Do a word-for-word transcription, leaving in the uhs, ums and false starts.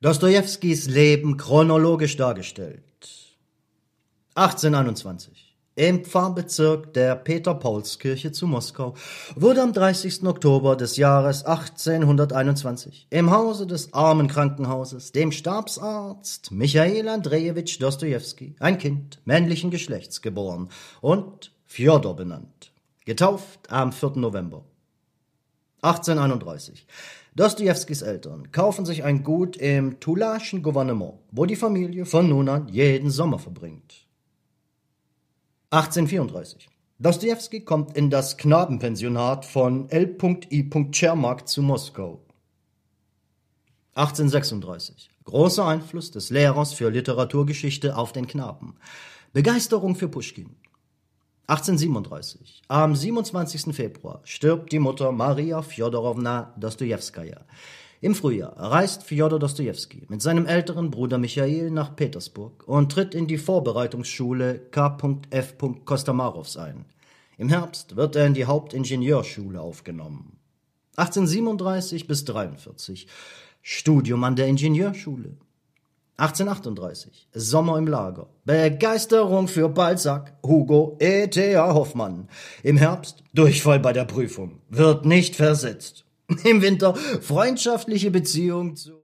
Dostojewskis Leben chronologisch dargestellt. achtzehnhunderteinundzwanzig. Im Pfarrbezirk der Peter-Pauls-Kirche zu Moskau wurde am dreißigsten Oktober des Jahres achtzehnhunderteinundzwanzig im Hause des Armenkrankenhauses dem Stabsarzt Michail Andrejewitsch Dostojewski ein Kind männlichen Geschlechts geboren und Fjodor benannt, getauft am vierten November. achtzehnhunderteinunddreißig. Dostojewskis Eltern kaufen sich ein Gut im Tulaschen Gouvernement, wo die Familie von nun an jeden Sommer verbringt. achtzehnhundertvierunddreißig. Dostojewski kommt in das Knabenpensionat von L I Czermak zu Moskau. achtzehnhundertsechsunddreißig. Großer Einfluss des Lehrers für Literaturgeschichte auf den Knaben. Begeisterung für Puschkin. achtzehnhundertsiebenunddreißig. Am siebenundzwanzigsten Februar stirbt die Mutter Maria Fjodorowna Dostojewskaja. Im Frühjahr reist Fjodor Dostojewski mit seinem älteren Bruder Michail nach Petersburg und tritt in die Vorbereitungsschule K F Kostamarows ein. Im Herbst wird er in die Hauptingenieurschule aufgenommen. achtzehnhundertsiebenunddreißig bis dreiundvierzig. Studium an der Ingenieurschule. achtzehnhundertachtunddreißig. Sommer im Lager. Begeisterung für Balzac, Hugo, E T A Hoffmann. Im Herbst Durchfall bei der Prüfung. Wird nicht versetzt. Im Winter freundschaftliche Beziehung zu